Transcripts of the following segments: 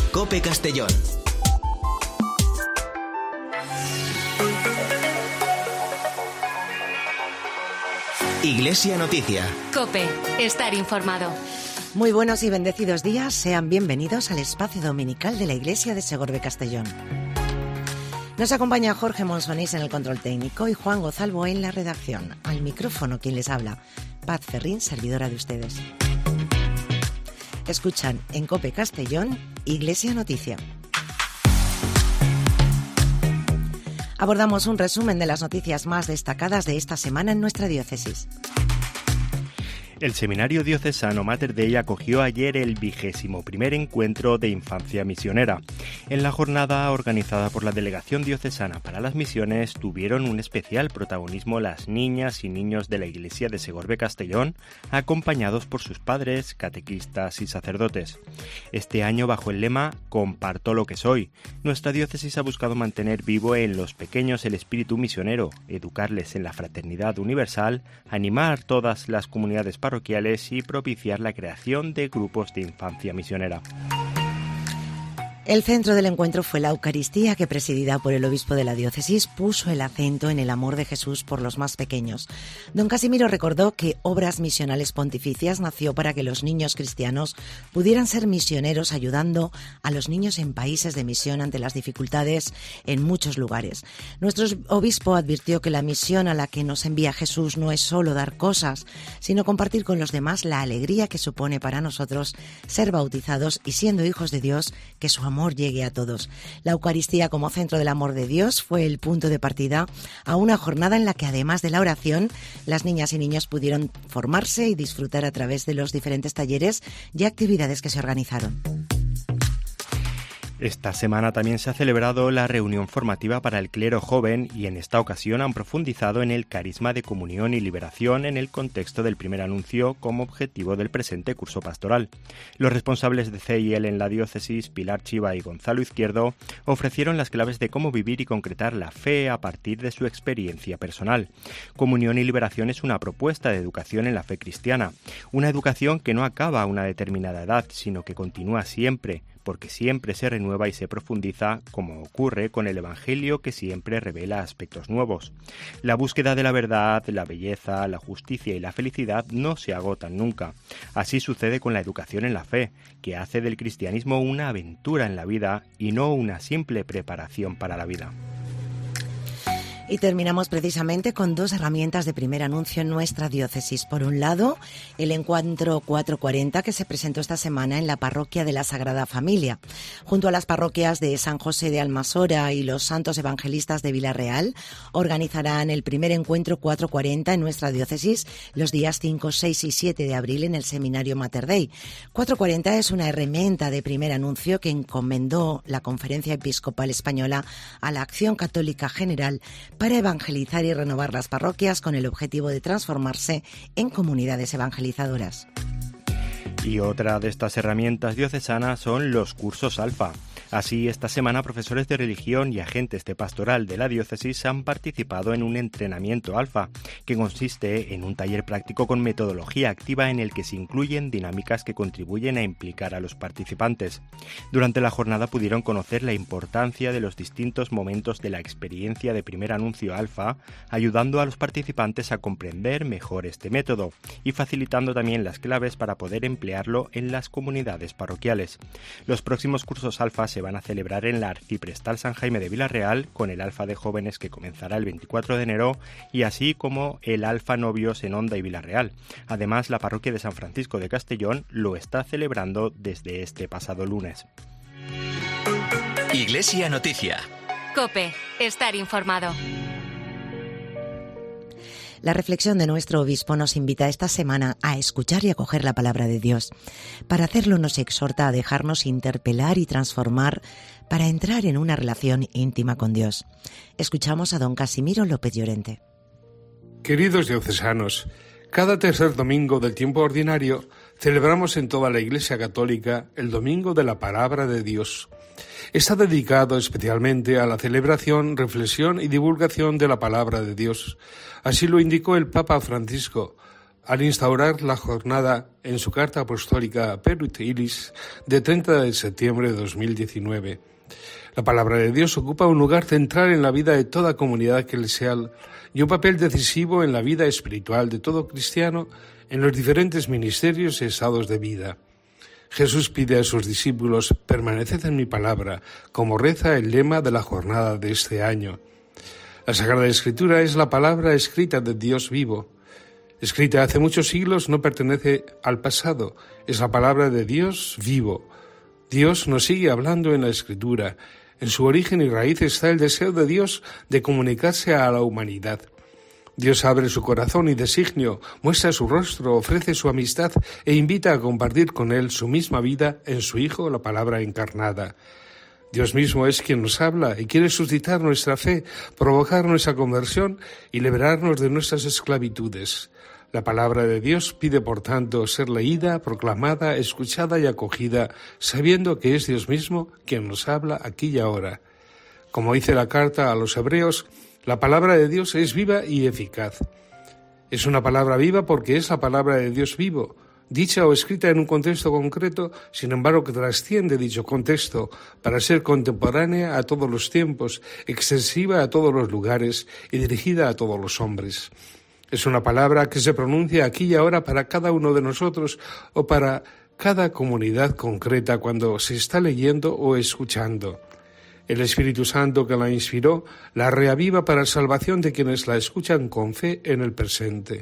COPE Castellón. Iglesia Noticia. COPE, estar informado. Muy buenos y bendecidos días, sean bienvenidos al espacio dominical de la Iglesia de Segorbe Castellón. Nos acompaña Jorge Monsonís en el control técnico y Juan Gozalvo en la redacción. Al micrófono quien les habla, Paz Ferrín, servidora de ustedes. Escuchan en COPE Castellón, Iglesia Noticia. Abordamos un resumen de las noticias más destacadas de esta semana en nuestra diócesis. El Seminario Diocesano Mater Dei acogió ayer el 21º encuentro de infancia misionera. En la jornada organizada por la Delegación Diocesana para las Misiones tuvieron un especial protagonismo las niñas y niños de la Iglesia de Segorbe Castellón, acompañados por sus padres, catequistas y sacerdotes. Este año, bajo el lema "Comparto lo que soy", nuestra diócesis ha buscado mantener vivo en los pequeños el espíritu misionero, educarles en la fraternidad universal, animar todas las comunidades parroquiales y propiciar la creación de grupos de infancia misionera. El centro del encuentro fue la Eucaristía, que, presidida por el obispo de la diócesis, puso el acento en el amor de Jesús por los más pequeños. Don Casimiro recordó que Obras Misionales Pontificias nació para que los niños cristianos pudieran ser misioneros, ayudando a los niños en países de misión ante las dificultades en muchos lugares. Nuestro obispo advirtió que la misión a la que nos envía Jesús no es solo dar cosas, sino compartir con los demás la alegría que supone para nosotros ser bautizados y, siendo hijos de Dios, que su amor llegue a todos. La Eucaristía, como centro del amor de Dios, fue el punto de partida a una jornada en la que, además de la oración, las niñas y niños pudieron formarse y disfrutar a través de los diferentes talleres y actividades que se organizaron. Esta semana también se ha celebrado la reunión formativa para el clero joven y en esta ocasión han profundizado en el carisma de comunión y liberación en el contexto del primer anuncio como objetivo del presente curso pastoral. Los responsables de CIL en la diócesis, Pilar Chiva y Gonzalo Izquierdo, ofrecieron las claves de cómo vivir y concretar la fe a partir de su experiencia personal. Comunión y liberación es una propuesta de educación en la fe cristiana, una educación que no acaba a una determinada edad, sino que continúa siempre, porque siempre se renueva y se profundiza, como ocurre con el Evangelio, que siempre revela aspectos nuevos. La búsqueda de la verdad, la belleza, la justicia y la felicidad no se agotan nunca. Así sucede con la educación en la fe, que hace del cristianismo una aventura en la vida y no una simple preparación para la vida. Y terminamos precisamente con dos herramientas de primer anuncio en nuestra diócesis. Por un lado, el encuentro 440 que se presentó esta semana en la parroquia de la Sagrada Familia. Junto a las parroquias de San José de Almasora y los Santos Evangelistas de Villarreal, organizarán el primer encuentro 440 en nuestra diócesis los días 5, 6 y 7 de abril en el Seminario Mater Dei. 440 es una herramienta de primer anuncio que encomendó la Conferencia Episcopal Española a la Acción Católica General para evangelizar y renovar las parroquias con el objetivo de transformarse en comunidades evangelizadoras. Y otra de estas herramientas diocesanas son los cursos Alfa. Así, esta semana profesores de religión y agentes de pastoral de la diócesis han participado en un entrenamiento Alfa, que consiste en un taller práctico con metodología activa en el que se incluyen dinámicas que contribuyen a implicar a los participantes. Durante la jornada pudieron conocer la importancia de los distintos momentos de la experiencia de primer anuncio Alfa, ayudando a los participantes a comprender mejor este método y facilitando también las claves para poder emplearlo en las comunidades parroquiales. Los próximos cursos Alfa se van a celebrar en la Arciprestal San Jaime de Villarreal, con el Alfa de Jóvenes que comenzará el 24 de enero y así como el Alfa Novios en Onda y Villarreal. Además, la parroquia de San Francisco de Castellón lo está celebrando desde este pasado lunes. Iglesia Noticia. COPE, estar informado. La reflexión de nuestro obispo nos invita esta semana a escuchar y acoger la palabra de Dios. Para hacerlo nos exhorta a dejarnos interpelar y transformar para entrar en una relación íntima con Dios. Escuchamos a don Casimiro López Llorente. Queridos diocesanos, cada tercer domingo del tiempo ordinario celebramos en toda la Iglesia Católica el Domingo de la Palabra de Dios. Está dedicado especialmente a la celebración, reflexión y divulgación de la Palabra de Dios. Así lo indicó el Papa Francisco al instaurar la jornada en su carta apostólica Peruit Ilis de 30 de septiembre de 2019. La palabra de Dios ocupa un lugar central en la vida de toda comunidad eclesial y un papel decisivo en la vida espiritual de todo cristiano en los diferentes ministerios y estados de vida. Jesús pide a sus discípulos: permaneced en mi palabra, como reza el lema de la jornada de este año. La Sagrada Escritura es la palabra escrita de Dios vivo. Escrita hace muchos siglos, no pertenece al pasado, es la palabra de Dios vivo. Dios nos sigue hablando en la Escritura. En su origen y raíz está el deseo de Dios de comunicarse a la humanidad. Dios abre su corazón y designio, muestra su rostro, ofrece su amistad e invita a compartir con Él su misma vida en su Hijo, la palabra encarnada. Dios mismo es quien nos habla y quiere suscitar nuestra fe, provocar nuestra conversión y liberarnos de nuestras esclavitudes. La palabra de Dios pide, por tanto, ser leída, proclamada, escuchada y acogida, sabiendo que es Dios mismo quien nos habla aquí y ahora. Como dice la carta a los Hebreos, la palabra de Dios es viva y eficaz. Es una palabra viva porque es la palabra de Dios vivo, dicha o escrita en un contexto concreto, sin embargo que trasciende dicho contexto para ser contemporánea a todos los tiempos, extensiva a todos los lugares y dirigida a todos los hombres. Es una palabra que se pronuncia aquí y ahora para cada uno de nosotros o para cada comunidad concreta cuando se está leyendo o escuchando. El Espíritu Santo que la inspiró la reaviva para salvación de quienes la escuchan con fe en el presente.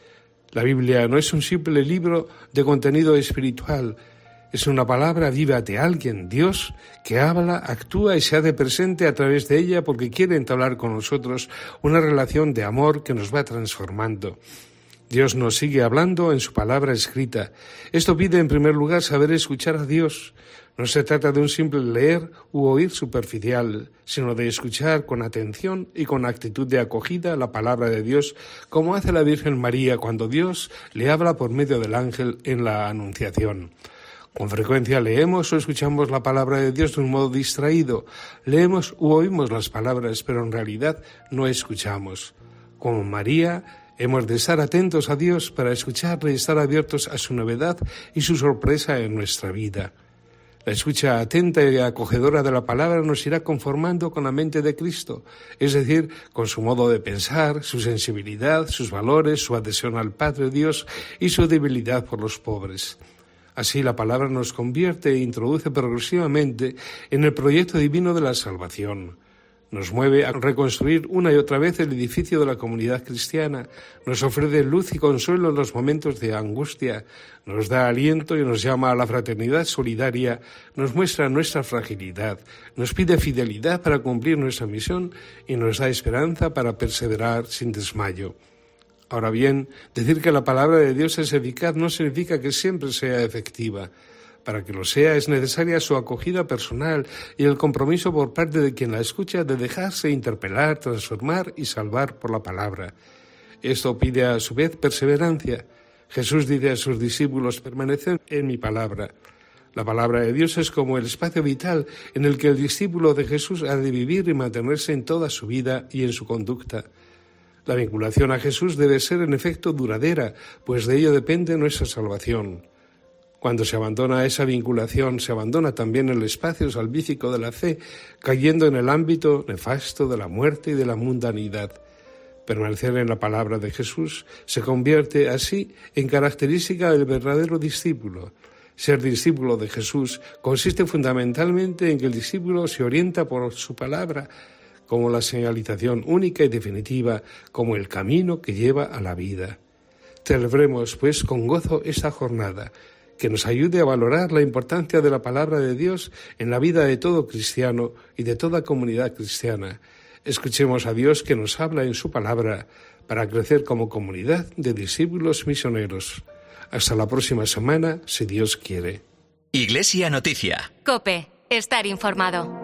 La Biblia no es un simple libro de contenido espiritual, es una palabra viva de alguien, Dios, que habla, actúa y se hace presente a través de ella porque quiere entablar con nosotros una relación de amor que nos va transformando. Dios nos sigue hablando en su palabra escrita. Esto pide en primer lugar saber escuchar a Dios. No se trata de un simple leer u oír superficial, sino de escuchar con atención y con actitud de acogida la palabra de Dios, como hace la Virgen María cuando Dios le habla por medio del ángel en la Anunciación. Con frecuencia leemos o escuchamos la palabra de Dios de un modo distraído. Leemos u oímos las palabras, pero en realidad no escuchamos. Como María, hemos de estar atentos a Dios para escucharle y estar abiertos a su novedad y su sorpresa en nuestra vida. La escucha atenta y acogedora de la palabra nos irá conformando con la mente de Cristo, es decir, con su modo de pensar, su sensibilidad, sus valores, su adhesión al Padre Dios y su debilidad por los pobres. Así la palabra nos convierte e introduce progresivamente en el proyecto divino de la salvación. Nos mueve a reconstruir una y otra vez el edificio de la comunidad cristiana, nos ofrece luz y consuelo en los momentos de angustia, nos da aliento y nos llama a la fraternidad solidaria, nos muestra nuestra fragilidad, nos pide fidelidad para cumplir nuestra misión y nos da esperanza para perseverar sin desmayo. Ahora bien, decir que la palabra de Dios es eficaz no significa que siempre sea efectiva. Para que lo sea es necesaria su acogida personal y el compromiso por parte de quien la escucha de dejarse interpelar, transformar y salvar por la palabra. Esto pide a su vez perseverancia. Jesús dice a sus discípulos: permaneced en mi palabra. La palabra de Dios es como el espacio vital en el que el discípulo de Jesús ha de vivir y mantenerse en toda su vida y en su conducta. La vinculación a Jesús debe ser en efecto duradera, pues de ello depende nuestra salvación. Cuando se abandona esa vinculación, se abandona también el espacio salvífico de la fe, cayendo en el ámbito nefasto de la muerte y de la mundanidad. Permanecer en la palabra de Jesús se convierte así en característica del verdadero discípulo. Ser discípulo de Jesús consiste fundamentalmente en que el discípulo se orienta por su palabra como la señalización única y definitiva, como el camino que lleva a la vida. Celebremos, pues, con gozo esta jornada, que nos ayude a valorar la importancia de la palabra de Dios en la vida de todo cristiano y de toda comunidad cristiana. Escuchemos a Dios que nos habla en su palabra para crecer como comunidad de discípulos misioneros. Hasta la próxima semana, si Dios quiere. Iglesia Noticia. COPE. Estar informado.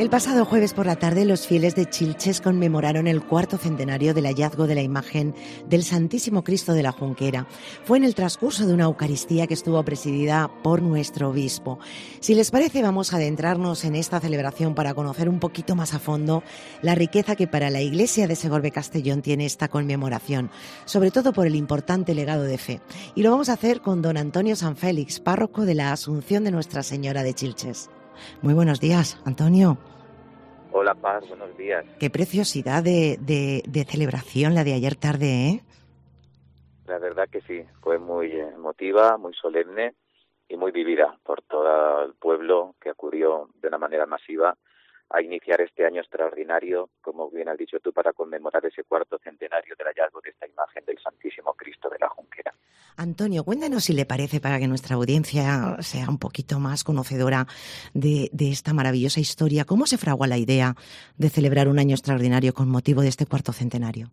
El pasado jueves por la tarde, los fieles de Chilches conmemoraron el 4º centenario del hallazgo de la imagen del Santísimo Cristo de la Junquera. Fue en el transcurso de una Eucaristía que estuvo presidida por nuestro obispo. Si les parece, vamos a adentrarnos en esta celebración para conocer un poquito más a fondo la riqueza que para la Iglesia de Segorbe-Castellón tiene esta conmemoración, sobre todo por el importante legado de fe. Y lo vamos a hacer con don Antonio Sanfélix, párroco de la Asunción de Nuestra Señora de Chilches. Muy buenos días, Antonio. Hola, Paz, buenos días. Qué preciosidad de celebración la de ayer tarde, ¿eh? La verdad que sí, fue muy emotiva, muy solemne y muy vivida por todo el pueblo que acudió de una manera masiva a iniciar este año extraordinario, como bien has dicho tú, para conmemorar ese 4º centenario del hallazgo de esta imagen del Santísimo Cristo de la Junquera. Antonio, cuéntanos si le parece, para que nuestra audiencia sea un poquito más conocedora de esta maravillosa historia, ¿cómo se fragua la idea de celebrar un año extraordinario con motivo de este 4º centenario?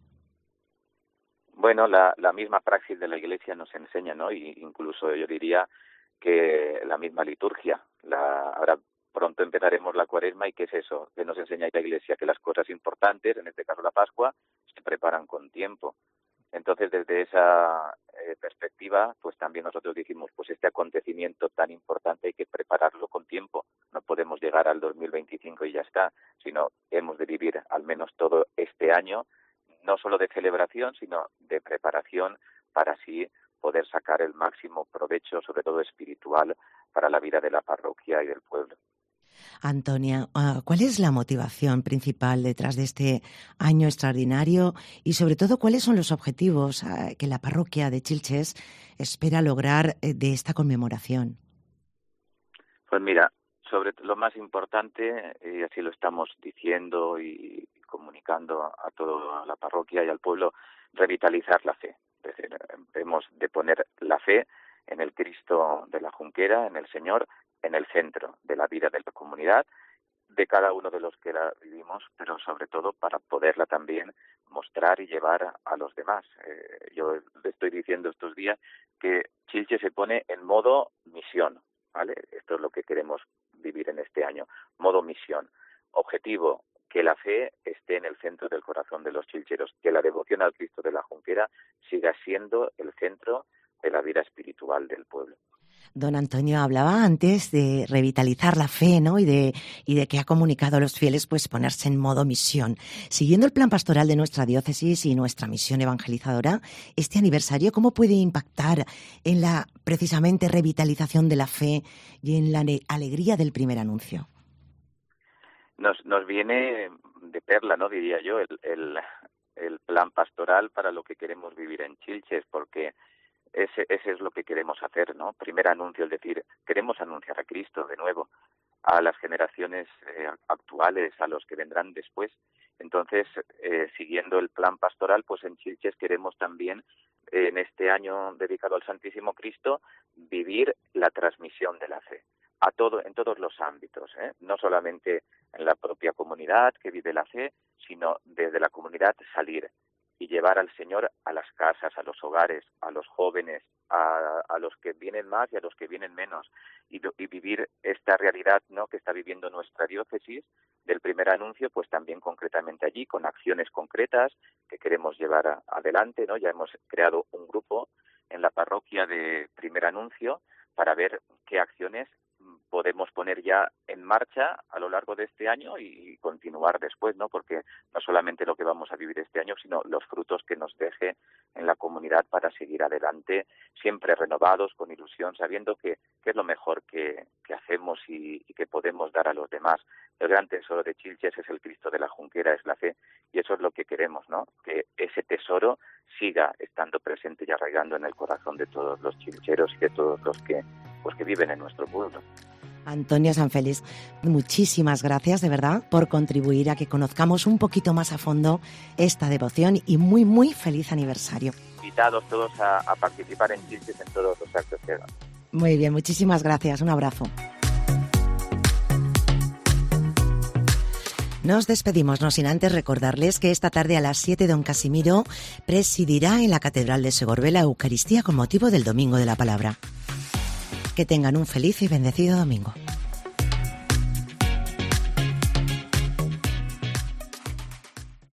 Bueno, la misma praxis de la Iglesia nos enseña, ¿no? Y incluso yo diría que la misma liturgia. Ahora pronto empezaremos la Cuaresma, y ¿qué es eso? Que nos enseña la Iglesia, que las cosas importantes, en este caso la Pascua, se preparan con tiempo. Entonces, desde esa perspectiva, pues también nosotros dijimos, pues este acontecimiento tan importante hay que prepararlo con tiempo. No podemos llegar al 2025 y ya está, sino hemos de vivir al menos todo este año, no solo de celebración, sino de preparación, para así poder sacar el máximo provecho, sobre todo espiritual, para la vida de la parroquia y del pueblo. Antonia, ¿cuál es la motivación principal detrás de este año extraordinario y, sobre todo, cuáles son los objetivos que la parroquia de Chilches espera lograr de esta conmemoración? Pues mira, sobre lo más importante, y así lo estamos diciendo y comunicando a toda la parroquia y al pueblo, revitalizar la fe. Es decir, hemos de poner la fe en el Cristo de la Junquera, en el Señor, en el centro de la vida de la comunidad, de cada uno de los que la vivimos, pero sobre todo para poderla también mostrar y llevar a los demás. Yo le estoy diciendo estos días que Chilches se pone en modo misión, ¿vale? Esto es lo que queremos vivir en este año, modo misión. Objetivo, que la fe esté en el centro del corazón de los chilcheros, que la devoción al Cristo de la Junquera siga siendo el centro de la vida espiritual del pueblo. Don Antonio hablaba antes de revitalizar la fe, ¿no? Y de que ha comunicado a los fieles, pues, ponerse en modo misión. Siguiendo el plan pastoral de nuestra diócesis y nuestra misión evangelizadora, este aniversario, ¿cómo puede impactar en la, precisamente, revitalización de la fe y en la alegría del primer anuncio? Nos viene de perla, ¿no? Diría yo, el plan pastoral para lo que queremos vivir en Chilches, porque ese es lo que queremos hacer, ¿no? Primer anuncio, es decir, queremos anunciar a Cristo de nuevo a las generaciones actuales, a los que vendrán después. Entonces, siguiendo el plan pastoral, pues en Chilches queremos también, en este año dedicado al Santísimo Cristo, vivir la transmisión de la fe en todos los ámbitos, no solamente en la propia comunidad que vive la fe, sino desde la comunidad salir y llevar al Señor a las casas, a los hogares, a los jóvenes, a los que vienen más y a los que vienen menos, y vivir esta realidad, ¿no?, que está viviendo nuestra diócesis del primer anuncio, pues también concretamente allí, con acciones concretas que queremos llevar adelante, ¿no? Ya hemos creado un grupo en la parroquia de primer anuncio para ver qué acciones podemos poner ya en marcha a lo largo de este año y continuar después, ¿no? Porque no solamente lo que vamos a vivir este año, sino los frutos que nos deje en la comunidad para seguir adelante, siempre renovados, con ilusión, sabiendo que es lo mejor que hacemos y que podemos dar a los demás. El gran tesoro de Chilches es el Cristo de la Junquera, es la fe, y eso es lo que queremos, ¿no? Que ese tesoro siga estando presente y arraigando en el corazón de todos los chilcheros y de todos los que viven en nuestro pueblo. Antonio Sanfélix, muchísimas gracias de verdad por contribuir a que conozcamos un poquito más a fondo esta devoción, y muy, muy feliz aniversario. Invitados todos a participar en Chilches en todos los actos que hagan. Muy bien, muchísimas gracias, un abrazo. Nos despedimos, no sin antes recordarles que esta tarde a las 7 don Casimiro presidirá en la Catedral de Segorbe la Eucaristía con motivo del Domingo de la Palabra. Que tengan un feliz y bendecido domingo.